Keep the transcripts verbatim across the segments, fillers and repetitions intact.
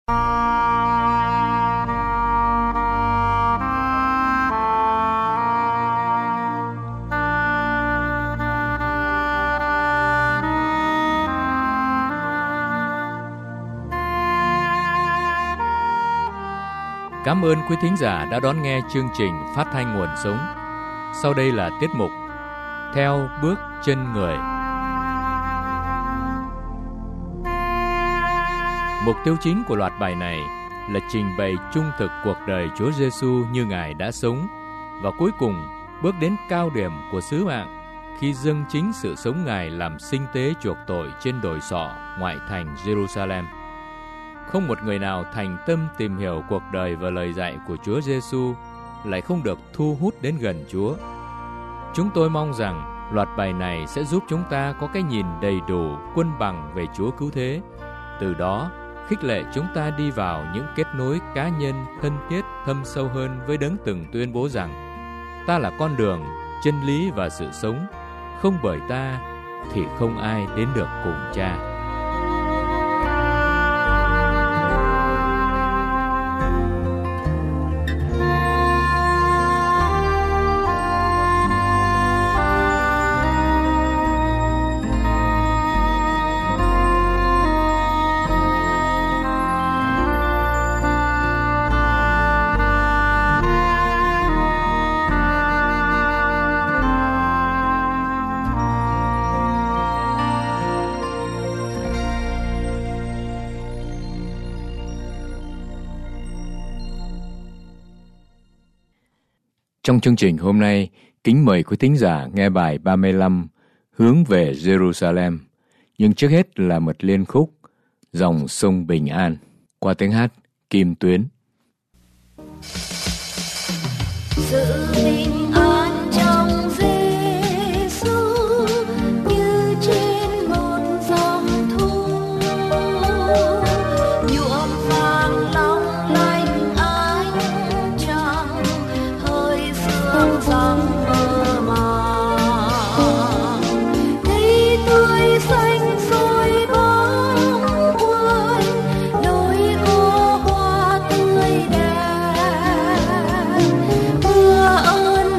Cảm ơn quý thính giả đã đón nghe chương trình Phát thanh Nguồn Sống. Sau đây là tiết mục Theo bước chân người. Mục tiêu chính của loạt bài này là trình bày trung thực cuộc đời Chúa Giêsu như Ngài đã sống, và cuối cùng bước đến cao điểm của sứ mạng khi dâng chính sự sống Ngài làm sinh tế chuộc tội trên đồi sọ ngoại thành Jerusalem. Không một người nào thành tâm tìm hiểu cuộc đời và lời dạy của Chúa Giêsu lại không được thu hút đến gần Chúa. Chúng tôi mong rằng loạt bài này sẽ giúp chúng ta có cái nhìn đầy đủ, quân bằng về Chúa Cứu Thế. Từ đó, khích lệ chúng ta đi vào những kết nối cá nhân thân thiết thâm sâu hơn với Đấng từng tuyên bố rằng: ta là con đường, chân lý và sự sống, không bởi ta thì không ai đến được cùng Cha. Trong chương trình hôm nay, kính mời quý thính giả nghe bài ba mươi lăm Hướng về Jerusalem. Nhưng trước hết là một liên khúc Dòng sông bình an qua tiếng hát Kim Tuyến. Sự bình an trong Giêsu như trên một dòng thu, nhuộm vàng long lanh ánh trăng, hơi sương răng mơ màng. Cây tươi xanh rồi bóng quanh, lối có hoa tươi đẹp. Mưa ơn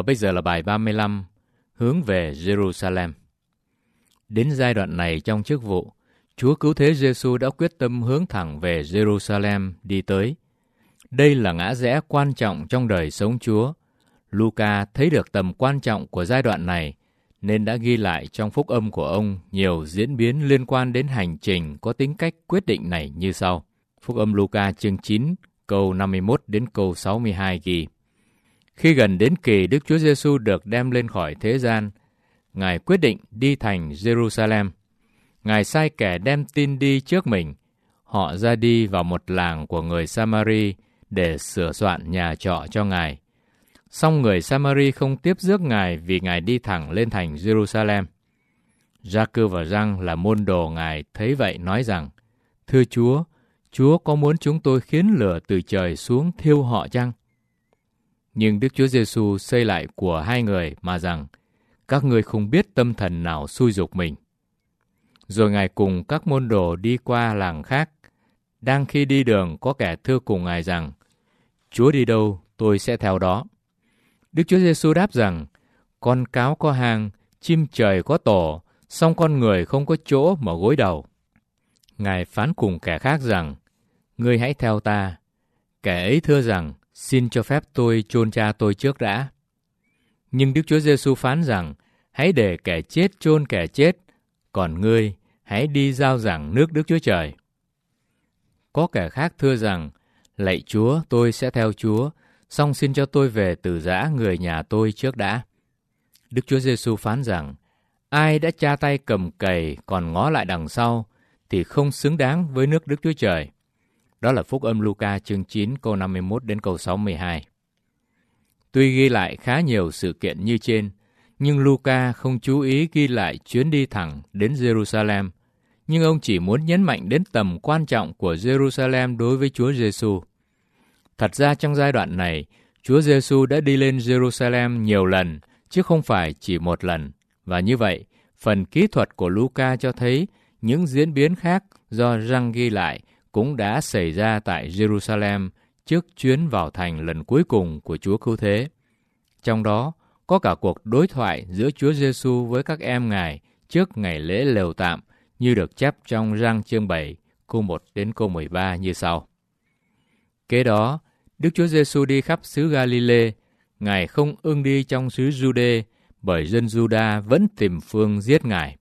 bây giờ là bài ba mươi lăm, hướng về Jerusalem. Đến giai đoạn này trong chức vụ, Chúa Cứu Thế Giêsu đã quyết tâm hướng thẳng về Jerusalem đi tới. Đây là ngã rẽ quan trọng trong đời sống Chúa. Luca thấy được tầm quan trọng của giai đoạn này, nên đã ghi lại trong phúc âm của ông nhiều diễn biến liên quan đến hành trình có tính cách quyết định này như sau. Phúc âm Luca chương chín, câu năm mươi mốt đến câu sáu mươi hai ghi: Khi gần đến kỳ Đức Chúa Giêsu được đem lên khỏi thế gian, Ngài quyết định đi thành Jerusalem. Ngài sai kẻ đem tin đi trước mình. Họ ra đi vào một làng của người Samari để sửa soạn nhà trọ cho Ngài. Song người Samari không tiếp rước Ngài vì Ngài đi thẳng lên thành Jerusalem. Gia-cơ và Giăng là môn đồ Ngài thấy vậy nói rằng: Thưa Chúa, Chúa có muốn chúng tôi khiến lửa từ trời xuống thiêu họ chăng? Nhưng Đức Chúa Giêsu xây lại của hai người mà rằng: Các ngươi không biết tâm thần nào xui giục mình. Rồi Ngài cùng các môn đồ đi qua làng khác. Đang khi đi đường có kẻ thưa cùng Ngài rằng: Chúa đi đâu, tôi sẽ theo đó. Đức Chúa Giêsu đáp rằng: Con cáo có hang, chim trời có tổ, song con người không có chỗ mà gối đầu. Ngài phán cùng kẻ khác rằng: Ngươi hãy theo ta. Kẻ ấy thưa rằng: Xin cho phép tôi chôn cha tôi trước đã. Nhưng Đức Chúa Giêsu phán rằng: Hãy để kẻ chết chôn kẻ chết, còn ngươi hãy đi rao giảng nước Đức Chúa Trời. Có kẻ khác thưa rằng: Lạy Chúa, tôi sẽ theo Chúa, song xin cho tôi về từ giã người nhà tôi trước đã. Đức Chúa Giêsu phán rằng: Ai đã cha tay cầm cày còn ngó lại đằng sau thì không xứng đáng với nước Đức Chúa Trời. Đó là phúc âm Luca chương chín câu năm mươi mốt đến câu sáu mươi hai. Tuy ghi lại khá nhiều sự kiện như trên, nhưng Luca không chú ý ghi lại chuyến đi thẳng đến Jerusalem, nhưng ông chỉ muốn nhấn mạnh đến tầm quan trọng của Jerusalem đối với Chúa Giêsu. Thật ra trong giai đoạn này, Chúa Giêsu đã đi lên Jerusalem nhiều lần, chứ không phải chỉ một lần. Và như vậy, phần kỹ thuật của Luca cho thấy những diễn biến khác do Giăng ghi lại cũng đã xảy ra tại Jerusalem trước chuyến vào thành lần cuối cùng của Chúa Cứu Thế. Trong đó, có cả cuộc đối thoại giữa Chúa Giêsu với các em Ngài trước ngày lễ lều tạm, như được chép trong Giăng chương bảy, câu một đến câu mười ba như sau. Kế đó, Đức Chúa Giêsu đi khắp xứ Galilee. Ngài không ưng đi trong xứ Giu-đê, bởi dân Giu-đa vẫn tìm phương giết Ngài.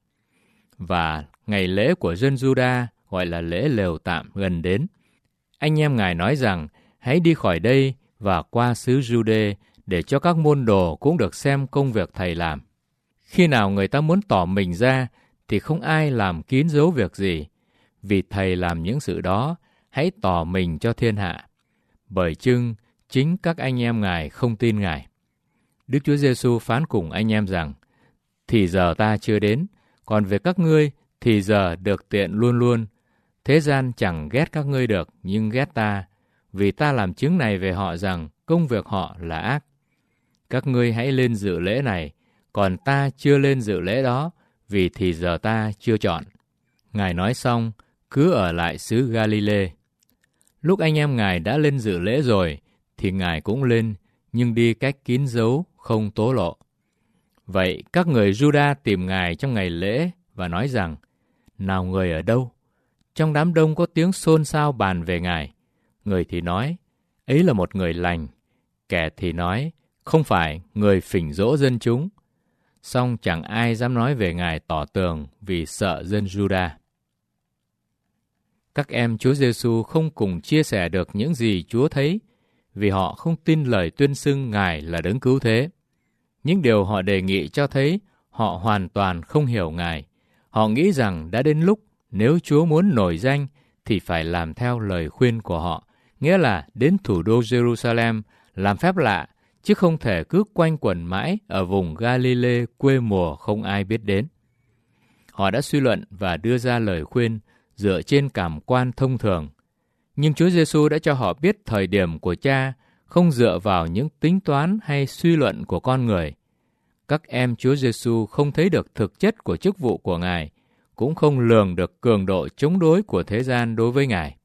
Và ngày lễ của dân Giu-đa gọi là lễ lều tạm gần đến. Anh em Ngài nói rằng: Hãy đi khỏi đây và qua xứ Giu-đê, để cho các môn đồ cũng được xem công việc Thầy làm. Khi nào người ta muốn tỏ mình ra, thì không ai làm kín dấu việc gì. Vì Thầy làm những sự đó, hãy tỏ mình cho thiên hạ. Bởi chưng chính các anh em Ngài không tin Ngài. Đức Chúa Giêsu phán cùng anh em rằng: Thì giờ ta chưa đến, còn về các ngươi thì giờ được tiện luôn luôn. Thế gian chẳng ghét các ngươi được, nhưng ghét ta, vì ta làm chứng này về họ rằng công việc họ là ác. Các ngươi hãy lên dự lễ này, còn ta chưa lên dự lễ đó, vì thì giờ ta chưa chọn. Ngài nói xong, cứ ở lại xứ Galilee. Lúc anh em Ngài đã lên dự lễ rồi, thì Ngài cũng lên, nhưng đi cách kín dấu, không tố lộ. Vậy các người Giu-đa tìm Ngài trong ngày lễ và nói rằng: Nào người ở đâu? Trong đám đông có tiếng xôn xao bàn về Ngài. Người thì nói: Ấy là một người lành. Kẻ thì nói: Không phải, người phỉnh dỗ dân chúng. Song chẳng ai dám nói về Ngài tỏ tường vì sợ dân Giu-đa. Các em Chúa Giêsu không cùng chia sẻ được những gì Chúa thấy, vì họ không tin lời tuyên xưng Ngài là Đấng Cứu Thế. Những điều họ đề nghị cho thấy họ hoàn toàn không hiểu Ngài. Họ nghĩ rằng đã đến lúc nếu Chúa muốn nổi danh thì phải làm theo lời khuyên của họ, nghĩa là đến thủ đô Jerusalem làm phép lạ, chứ không thể cứ quanh quẩn mãi ở vùng Galilee quê mùa không ai biết đến. Họ đã suy luận và đưa ra lời khuyên dựa trên cảm quan thông thường. Nhưng Chúa Giêsu đã cho họ biết thời điểm của Cha không dựa vào những tính toán hay suy luận của con người. Các em Chúa Giêsu không thấy được thực chất của chức vụ của Ngài, cũng không lường được cường độ chống đối của thế gian đối với Ngài.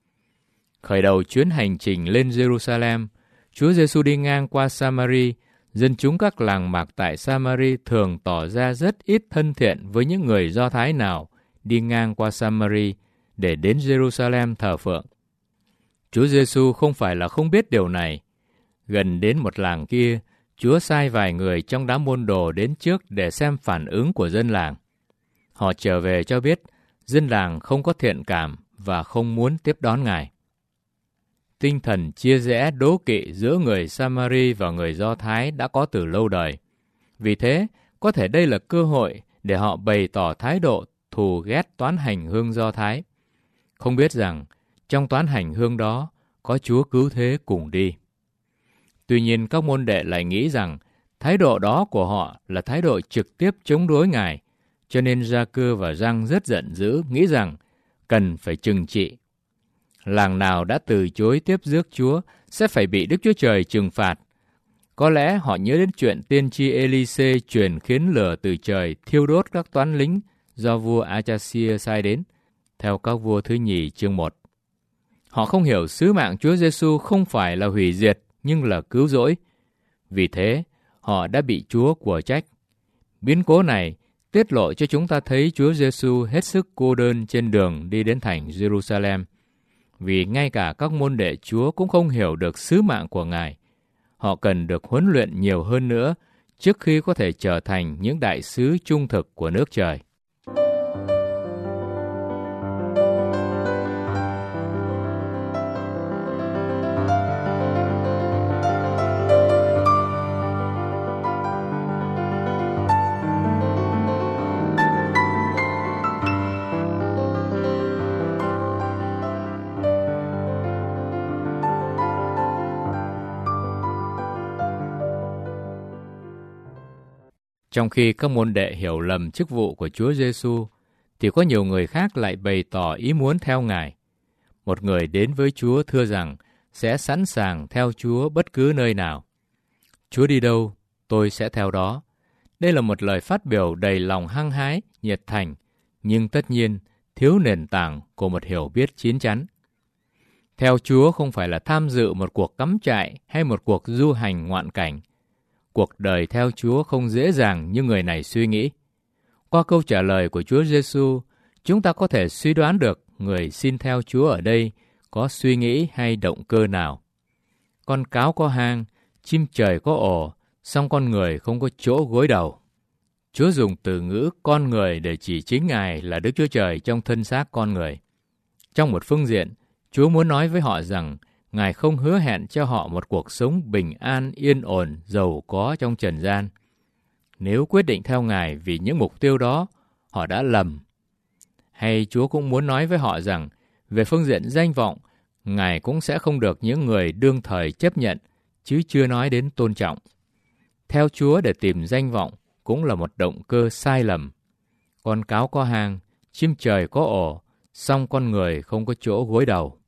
Khởi đầu chuyến hành trình lên Jerusalem, Chúa Giêsu đi ngang qua Samari, dân chúng các làng mạc tại Samari thường tỏ ra rất ít thân thiện với những người Do Thái nào đi ngang qua Samari để đến Jerusalem thờ phượng. Chúa Giêsu không phải là không biết điều này. Gần đến một làng kia, Chúa sai vài người trong đám môn đồ đến trước để xem phản ứng của dân làng. Họ trở về cho biết dân làng không có thiện cảm và không muốn tiếp đón Ngài. Tinh thần chia rẽ đố kỵ giữa người Samari và người Do Thái đã có từ lâu đời. Vì thế, có thể đây là cơ hội để họ bày tỏ thái độ thù ghét toán hành hương Do Thái. Không biết rằng, trong toán hành hương đó, có Chúa cứu thế cùng đi. Tuy nhiên, các môn đệ lại nghĩ rằng thái độ đó của họ là thái độ trực tiếp chống đối Ngài, cho nên Gia-cơ và Giăng rất giận dữ, nghĩ rằng cần phải trừng trị. Làng nào đã từ chối tiếp rước Chúa sẽ phải bị Đức Chúa Trời trừng phạt. Có lẽ họ nhớ đến chuyện tiên tri Ê-li-xê truyền khiến lửa từ trời thiêu đốt các toán lính do vua A-cha-xia sai đến, theo Các Vua thứ nhì chương một. Họ không hiểu sứ mạng Chúa Giêsu không phải là hủy diệt, nhưng là cứu rỗi. Vì thế, họ đã bị Chúa của trách. Biến cố này tiết lộ cho chúng ta thấy Chúa Giêsu hết sức cô đơn trên đường đi đến thành Jerusalem. Vì ngay cả các môn đệ Chúa cũng không hiểu được sứ mạng của Ngài. Họ cần được huấn luyện nhiều hơn nữa trước khi có thể trở thành những đại sứ trung thực của nước trời. Trong khi các môn đệ hiểu lầm chức vụ của Chúa Giêsu, thì có nhiều người khác lại bày tỏ ý muốn theo Ngài. Một người đến với Chúa thưa rằng sẽ sẵn sàng theo Chúa bất cứ nơi nào. Chúa đi đâu, tôi sẽ theo đó. Đây là một lời phát biểu đầy lòng hăng hái, nhiệt thành, nhưng tất nhiên thiếu nền tảng của một hiểu biết chín chắn. Theo Chúa không phải là tham dự một cuộc cắm trại hay một cuộc du hành ngoạn cảnh. Cuộc đời theo Chúa không dễ dàng như người này suy nghĩ. Qua câu trả lời của Chúa Giêsu, chúng ta có thể suy đoán được người xin theo Chúa ở đây có suy nghĩ hay động cơ nào. Con cáo có hang, chim trời có ổ, song con người không có chỗ gối đầu. Chúa dùng từ ngữ con người để chỉ chính Ngài là Đức Chúa Trời trong thân xác con người. Trong một phương diện, Chúa muốn nói với họ rằng Ngài không hứa hẹn cho họ một cuộc sống bình an, yên ổn, giàu có trong trần gian. Nếu quyết định theo Ngài vì những mục tiêu đó, họ đã lầm. Hay Chúa cũng muốn nói với họ rằng, về phương diện danh vọng, Ngài cũng sẽ không được những người đương thời chấp nhận, chứ chưa nói đến tôn trọng. Theo Chúa để tìm danh vọng cũng là một động cơ sai lầm. Con cáo có hang, chim trời có ổ, song con người không có chỗ gối đầu.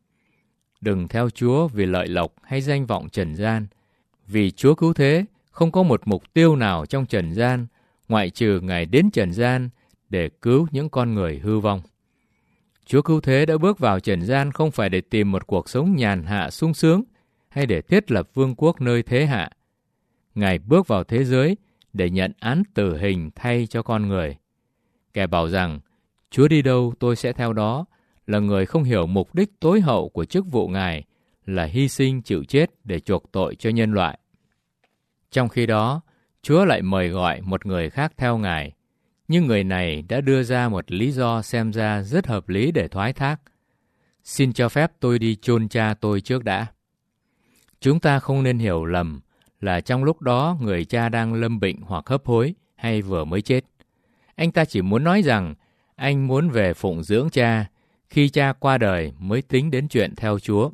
Đừng theo Chúa vì lợi lộc hay danh vọng trần gian, vì Chúa cứu thế không có một mục tiêu nào trong trần gian, ngoại trừ Ngài đến trần gian để cứu những con người hư vong. Chúa cứu thế đã bước vào trần gian không phải để tìm một cuộc sống nhàn hạ sung sướng, hay để thiết lập vương quốc nơi thế hạ. Ngài bước vào thế giới để nhận án tử hình thay cho con người. Kẻ bảo rằng, Chúa đi đâu tôi sẽ theo đó, là người không hiểu mục đích tối hậu của chức vụ Ngài là hy sinh chịu chết để chuộc tội cho nhân loại. Trong khi đó, Chúa lại mời gọi một người khác theo Ngài, nhưng người này đã đưa ra một lý do xem ra rất hợp lý để thoái thác. Xin cho phép tôi đi chôn cha tôi trước đã. Chúng ta không nên hiểu lầm là trong lúc đó người cha đang lâm bệnh hoặc hấp hối hay vừa mới chết. Anh ta chỉ muốn nói rằng anh muốn về phụng dưỡng cha, khi cha qua đời mới tính đến chuyện theo Chúa.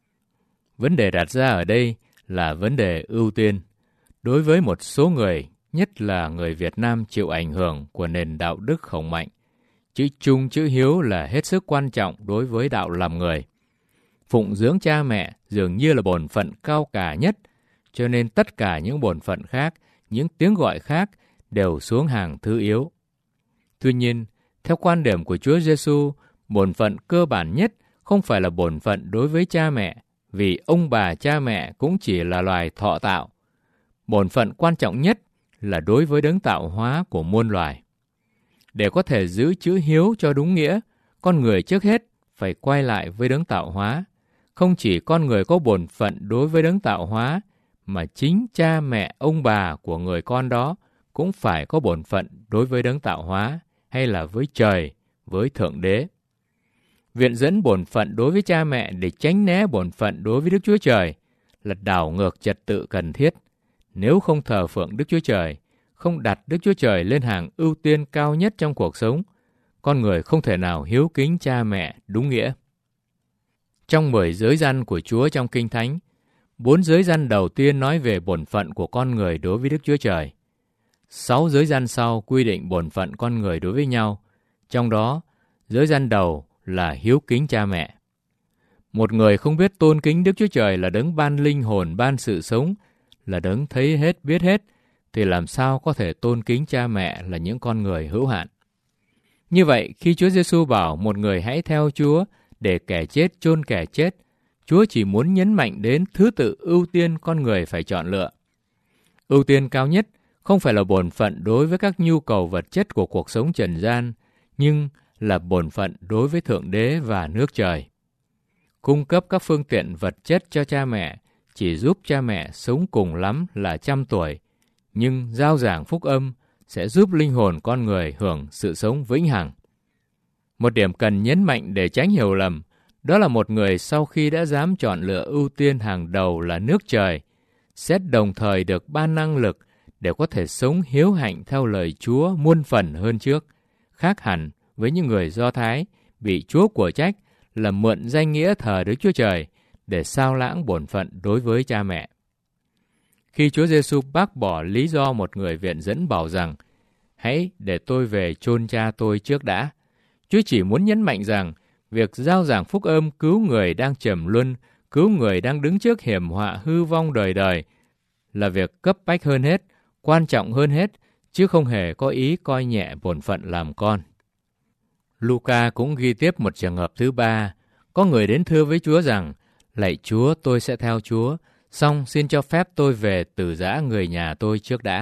Vấn đề đặt ra ở đây là vấn đề ưu tiên. Đối với một số người, nhất là người Việt Nam chịu ảnh hưởng của nền đạo đức khổng mạnh, chữ trung chữ hiếu là hết sức quan trọng đối với đạo làm người. Phụng dưỡng cha mẹ dường như là bổn phận cao cả nhất, cho nên tất cả những bổn phận khác, những tiếng gọi khác đều xuống hàng thứ yếu. Tuy nhiên, theo quan điểm của Chúa Giêsu, bổn phận cơ bản nhất không phải là bổn phận đối với cha mẹ, vì ông bà cha mẹ cũng chỉ là loài thọ tạo. Bổn phận quan trọng nhất là đối với đấng tạo hóa của muôn loài. Để có thể giữ chữ hiếu cho đúng nghĩa, con người trước hết phải quay lại với đấng tạo hóa. Không chỉ con người có bổn phận đối với đấng tạo hóa, mà chính cha mẹ ông bà của người con đó cũng phải có bổn phận đối với đấng tạo hóa, hay là với trời, với Thượng Đế. Viện dẫn bổn phận đối với cha mẹ để tránh né bổn phận đối với Đức Chúa Trời là đảo ngược trật tự cần thiết. Nếu không thờ phượng Đức Chúa Trời, không đặt Đức Chúa Trời lên hàng ưu tiên cao nhất trong cuộc sống, con người không thể nào hiếu kính cha mẹ đúng nghĩa. Trong mười giới răn của Chúa trong Kinh Thánh, bốn giới răn đầu tiên nói về bổn phận của con người đối với Đức Chúa Trời. Sáu giới răn sau quy định bổn phận con người đối với nhau, trong đó giới răn đầu là hiếu kính cha mẹ. Một người không biết tôn kính Đức Chúa Trời là đấng ban linh hồn, ban sự sống, là đấng thấy hết biết hết, thì làm sao có thể tôn kính cha mẹ là những con người hữu hạn. Như vậy, khi Chúa Giêsu bảo một người hãy theo Chúa để kẻ chết chôn kẻ chết, Chúa chỉ muốn nhấn mạnh đến thứ tự ưu tiên con người phải chọn lựa. Ưu tiên cao nhất không phải là bổn phận đối với các nhu cầu vật chất của cuộc sống trần gian, nhưng là bổn phận đối với Thượng Đế và nước trời. Cung cấp các phương tiện vật chất cho cha mẹ chỉ giúp cha mẹ sống cùng lắm là trăm tuổi, nhưng rao giảng phúc âm sẽ giúp linh hồn con người hưởng sự sống vĩnh hằng. Một điểm cần nhấn mạnh để tránh hiểu lầm, đó là một người sau khi đã dám chọn lựa ưu tiên hàng đầu là nước trời, sẽ đồng thời được ban năng lực để có thể sống hiếu hạnh theo lời Chúa muôn phần hơn trước, khác hẳn với những người Do Thái bị Chúa của trách là mượn danh nghĩa thờ Đức Chúa Trời để sao lãng bổn phận đối với cha mẹ. Khi Chúa Giêsu bác bỏ lý do một người viện dẫn bảo rằng hãy để tôi về chôn cha tôi trước đã, Chúa chỉ muốn nhấn mạnh rằng việc rao giảng phúc âm cứu người đang trầm luân, cứu người đang đứng trước hiểm họa hư vong đời đời là việc cấp bách hơn hết, quan trọng hơn hết, chứ không hề có ý coi nhẹ bổn phận làm con. Luca cũng ghi tiếp một trường hợp thứ ba. Có người đến thưa với Chúa rằng, lạy Chúa, tôi sẽ theo Chúa, song xin cho phép tôi về từ giã người nhà tôi trước đã.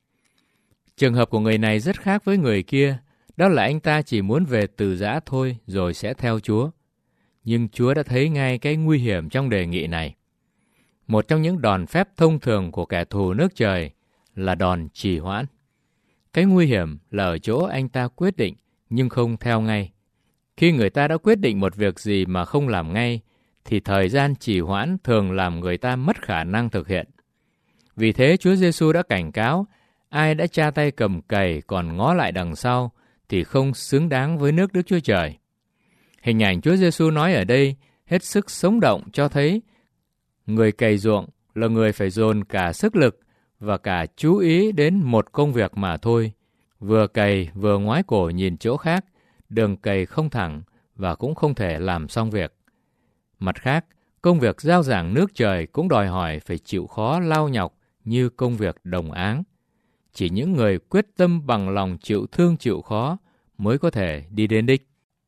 Trường hợp của người này rất khác với người kia, đó là anh ta chỉ muốn về từ giã thôi rồi sẽ theo Chúa. Nhưng Chúa đã thấy ngay cái nguy hiểm trong đề nghị này. Một trong những đòn phép thông thường của kẻ thù nước trời là đòn trì hoãn. Cái nguy hiểm là ở chỗ anh ta quyết định nhưng không theo ngay. Khi người ta đã quyết định một việc gì mà không làm ngay, thì thời gian trì hoãn thường làm người ta mất khả năng thực hiện. Vì thế Chúa Giêsu đã cảnh cáo, ai đã tra tay cầm cày còn ngó lại đằng sau thì không xứng đáng với nước Đức Chúa Trời. Hình ảnh Chúa Giêsu nói ở đây hết sức sống động cho thấy người cày ruộng là người phải dồn cả sức lực và cả chú ý đến một công việc mà thôi. Vừa cày vừa ngoái cổ nhìn chỗ khác, đường cày không thẳng và cũng không thể làm xong việc. Mặt khác, công việc rao giảng nước trời cũng đòi hỏi phải chịu khó lao nhọc như công việc đồng áng. Chỉ những người quyết tâm bằng lòng chịu thương chịu khó mới có thể đi đến đích.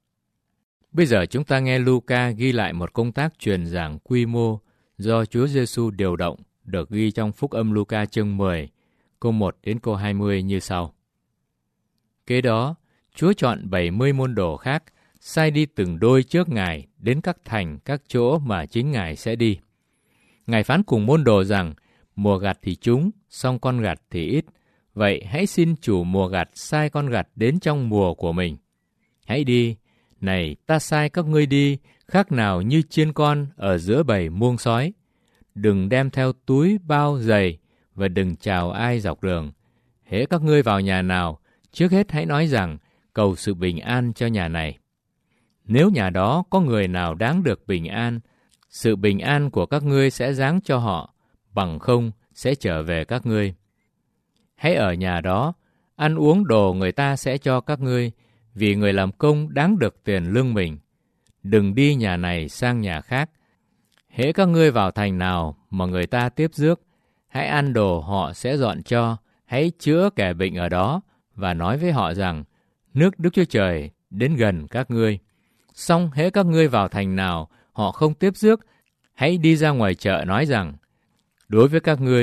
Bây giờ chúng ta nghe Luca ghi lại một công tác truyền giảng quy mô do Chúa Giêsu điều động, được ghi trong Phúc âm Luca chương mười, câu một đến câu hai mươi như sau. Kế đó, Chúa chọn bảy mươi môn đồ khác, sai đi từng đôi trước Ngài đến các thành, các chỗ mà chính Ngài sẽ đi. Ngài phán cùng môn đồ rằng, mùa gặt thì trúng, song con gặt thì ít. Vậy hãy xin chủ mùa gặt sai con gặt đến trong mùa của mình. Hãy đi, này ta sai các ngươi đi, khác nào như chiên con ở giữa bầy muông sói. Đừng đem theo túi bao giày và đừng chào ai dọc đường. Hễ các ngươi vào nhà nào, trước hết hãy nói rằng cầu sự bình an cho nhà này. Nếu nhà đó có người nào đáng được bình an, sự bình an của các ngươi sẽ giáng cho họ, bằng không sẽ trở về các ngươi. Hãy ở nhà đó, ăn uống đồ người ta sẽ cho các ngươi, vì người làm công đáng được tiền lương mình. Đừng đi nhà này sang nhà khác. Hễ các ngươi vào thành nào mà người ta tiếp rước, hãy ăn đồ họ sẽ dọn cho, hãy chữa kẻ bệnh ở đó, và nói với họ rằng, nước Đức Chúa Trời đến gần các ngươi. Xong hễ các ngươi vào thành nào họ không tiếp rước, hãy đi ra ngoài chợ nói rằng, đối với các ngươi,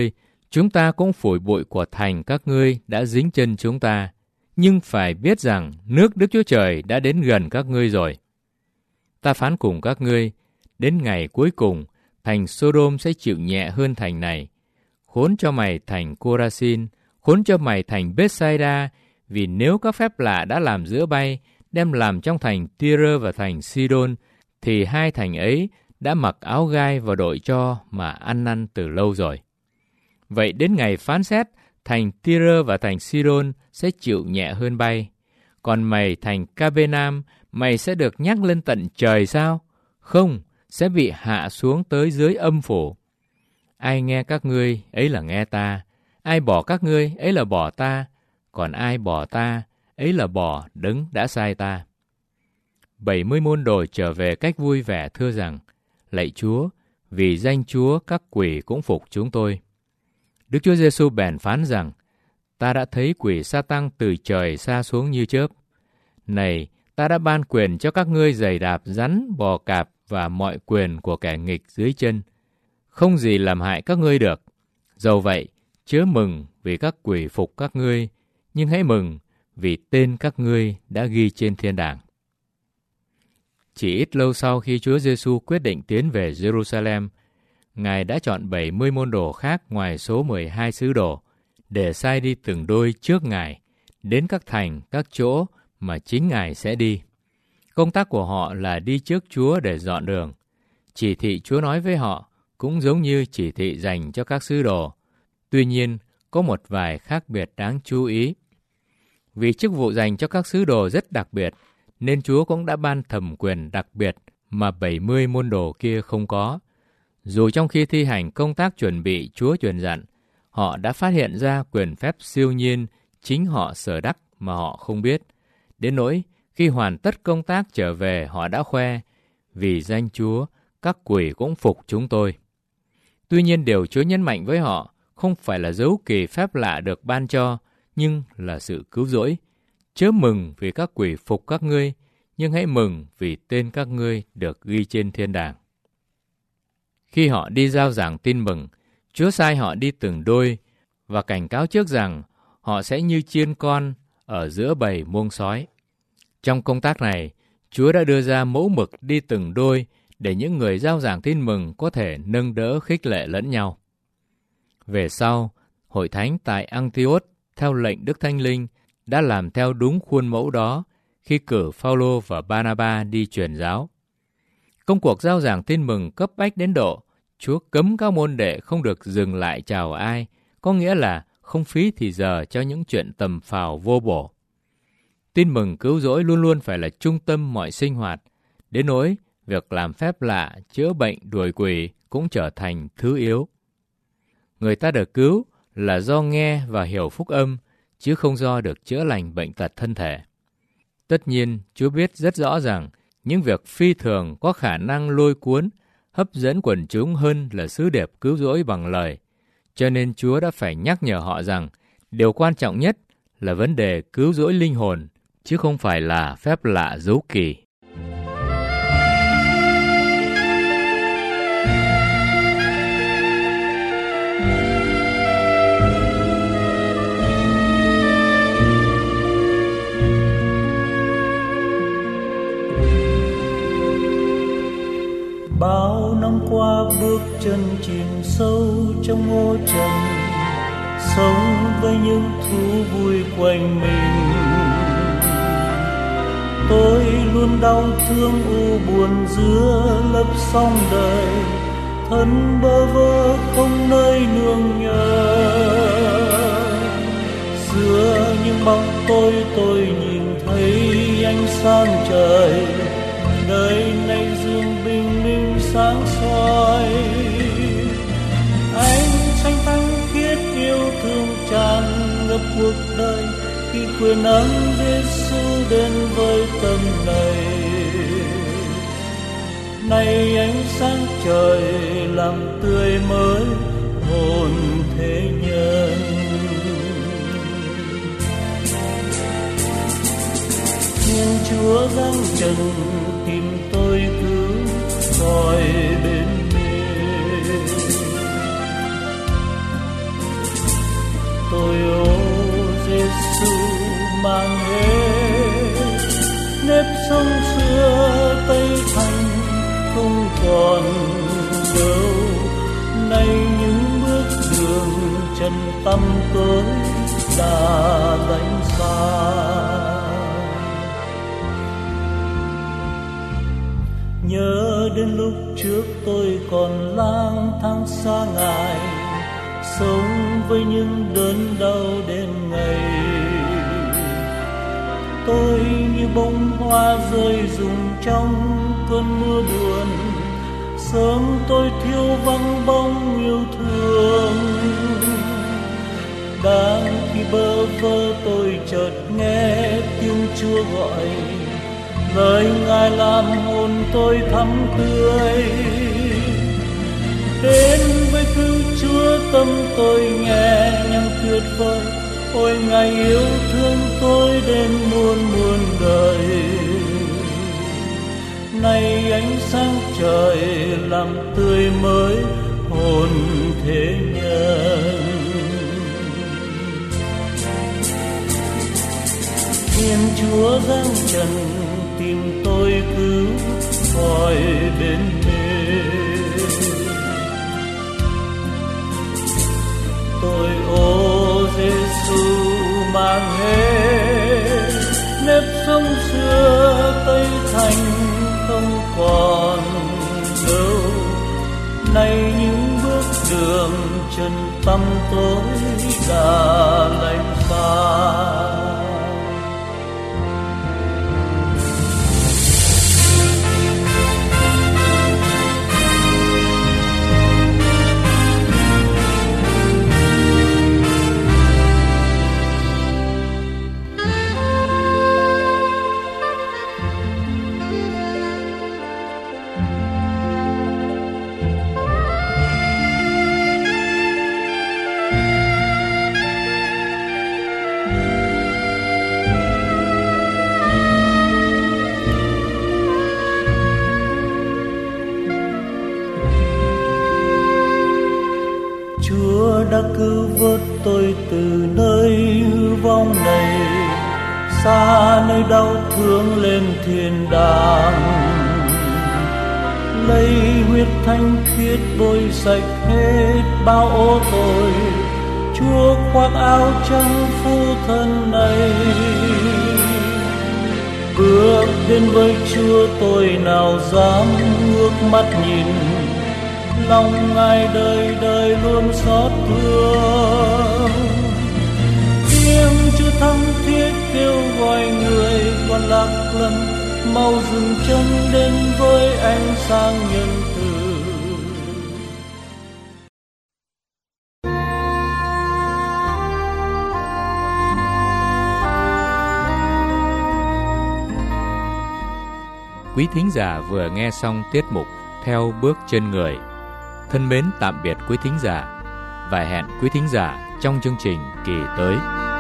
Chúng ta cũng phủi bụi của thành các ngươi đã dính chân chúng ta, nhưng phải biết rằng nước Đức Chúa Trời đã đến gần các ngươi rồi. Ta phán cùng các ngươi, đến ngày cuối cùng, thành Sodom sẽ chịu nhẹ hơn thành này. Khốn cho mày thành Corazin, khốn cho mày thành Bethsaida, vì nếu các phép lạ đã làm giữa bay, đem làm trong thành Tyre và thành Sidon, thì hai thành ấy đã mặc áo gai và đội tro mà ăn năn từ lâu rồi. Vậy đến ngày phán xét, thành Tyre và thành Sidon sẽ chịu nhẹ hơn bay. Còn mày thành Capernaum, mày sẽ được nhắc lên tận trời sao? Không, sẽ bị hạ xuống tới dưới âm phủ. Ai nghe các ngươi, ấy là nghe ta. Ai bỏ các ngươi, ấy là bỏ ta. Còn ai bỏ ta, ấy là bỏ đấng đã sai ta. Bảy mươi môn đồ trở về cách vui vẻ thưa rằng, lạy Chúa, vì danh Chúa các quỷ cũng phục chúng tôi. Đức Chúa Giêsu bèn phán rằng, ta đã thấy quỷ Sa-tăng từ trời sa xuống như chớp. Này, ta đã ban quyền cho các ngươi giày đạp rắn, bò cạp và mọi quyền của kẻ nghịch dưới chân. Không gì làm hại các ngươi được. Dầu vậy, chớ mừng vì các quỷ phục các ngươi, nhưng hãy mừng vì tên các ngươi đã ghi trên thiên đàng. Chỉ ít lâu sau khi Chúa Giêsu quyết định tiến về Jerusalem, Ngài đã chọn bảy mươi môn đồ khác ngoài số mười hai sứ đồ để sai đi từng đôi trước Ngài đến các thành, các chỗ mà chính Ngài sẽ đi. Công tác của họ là đi trước Chúa để dọn đường. Chỉ thị Chúa nói với họ cũng giống như chỉ thị dành cho các sứ đồ. Tuy nhiên, có một vài khác biệt đáng chú ý. Vì chức vụ dành cho các sứ đồ rất đặc biệt, nên Chúa cũng đã ban thẩm quyền đặc biệt mà bảy mươi môn đồ kia không có. Dù trong khi thi hành công tác chuẩn bị Chúa truyền dặn, họ đã phát hiện ra quyền phép siêu nhiên chính họ sở đắc mà họ không biết. Đến nỗi, khi hoàn tất công tác trở về, họ đã khoe, vì danh Chúa, các quỷ cũng phục chúng tôi. Tuy nhiên, điều Chúa nhấn mạnh với họ không phải là dấu kỳ phép lạ được ban cho, nhưng là sự cứu rỗi. Chớ mừng vì các quỷ phục các ngươi, nhưng hãy mừng vì tên các ngươi được ghi trên thiên đàng. Khi họ đi rao giảng tin mừng, Chúa sai họ đi từng đôi và cảnh cáo trước rằng họ sẽ như chiên con ở giữa bầy muông sói. Trong công tác này, Chúa đã đưa ra mẫu mực đi từng đôi để những người rao giảng tin mừng có thể nâng đỡ khích lệ lẫn nhau. Về sau, hội thánh tại Antioch theo lệnh Đức Thánh Linh đã làm theo đúng khuôn mẫu đó khi cử Phao-lô và Ba-na-ba đi truyền giáo. Công cuộc rao giảng tin mừng cấp bách đến độ Chúa cấm các môn đệ không được dừng lại chào ai, có nghĩa là không phí thì giờ cho những chuyện tầm phào vô bổ. Tin mừng cứu rỗi luôn luôn phải là trung tâm mọi sinh hoạt, đến nỗi việc làm phép lạ, chữa bệnh, đuổi quỷ cũng trở thành thứ yếu. Người ta được cứu là do nghe và hiểu phúc âm, chứ không do được chữa lành bệnh tật thân thể. Tất nhiên, Chúa biết rất rõ rằng những việc phi thường có khả năng lôi cuốn, hấp dẫn quần chúng hơn là sứ điệp cứu rỗi bằng lời. Cho nên Chúa đã phải nhắc nhở họ rằng điều quan trọng nhất là vấn đề cứu rỗi linh hồn, chứ không phải là phép lạ dấu kỳ. Bao năm qua bước chân chìm sâu trong ô trần, sống với những thú vui quanh mình. Tôi luôn đau thương u buồn giữa lớp sóng đời, thân bơ vơ không nơi nương nhờ. Giữa những bóng tối tôi nhìn thấy ánh sáng trời, đời này dương bình minh sáng soi. Ánh xanh thăng khiết yêu thương tràn ngập cuộc đời, khi quyền ân Giêsu đến với tâm này. Này ánh sáng trời làm tươi mới hồn thế nhân. Thiên Chúa giáng trần tìm tôi cứu khỏi bên mê. rồi, ô Giêsu mang hết nếp sống xưa Tây Thành không còn đâu. Nay những bước đường chân tăm tối đã lánh xa. Nhớ đến lúc trước tôi còn lang thang xa Ngài, sống với những đớn đau đêm ngày. Tôi như bông hoa rơi rụng trong cơn mưa buồn, sớm tôi thiếu vắng bóng yêu thương. Đang khi bơ vơ tôi chợt nghe tiếng Chúa gọi, lời Ngài làm hồn tôi thắm tươi. Đến với cứu Chúa tâm tôi nghe nhằm tuyệt vời, ôi Ngài yêu thương tôi đến muôn muôn đời. Nay ánh sáng trời làm tươi mới hồn thế nhân. Thiên Chúa giáng trần tìm tôi cứu khỏi bên mê. Tôi ô Giêsu mang hết nếp sống xưa Tây Thành không còn đâu. Nay những bước đường chân tăm tối đã lánh xa. Đã cứu vớt tôi từ nơi hư vong này, xa nơi đau thương lên thiên đàng. Lấy huyết thanh khiết bôi sạch hết bao ô tội, Chúa khoác áo trắng phu thân này. Bước đến với Chúa tôi nào dám ngước mắt nhìn, lòng Ngài đời đời luôn xót thương. Tiếng Chúa thắm thiết kêu gọi người còn lạc lầm, mau dừng chân đến với ánh sáng nhân từ. Quý thính giả vừa nghe xong tiết mục Theo bước chân người. Thân mến tạm biệt quý thính giả và hẹn quý thính giả trong chương trình kỳ tới.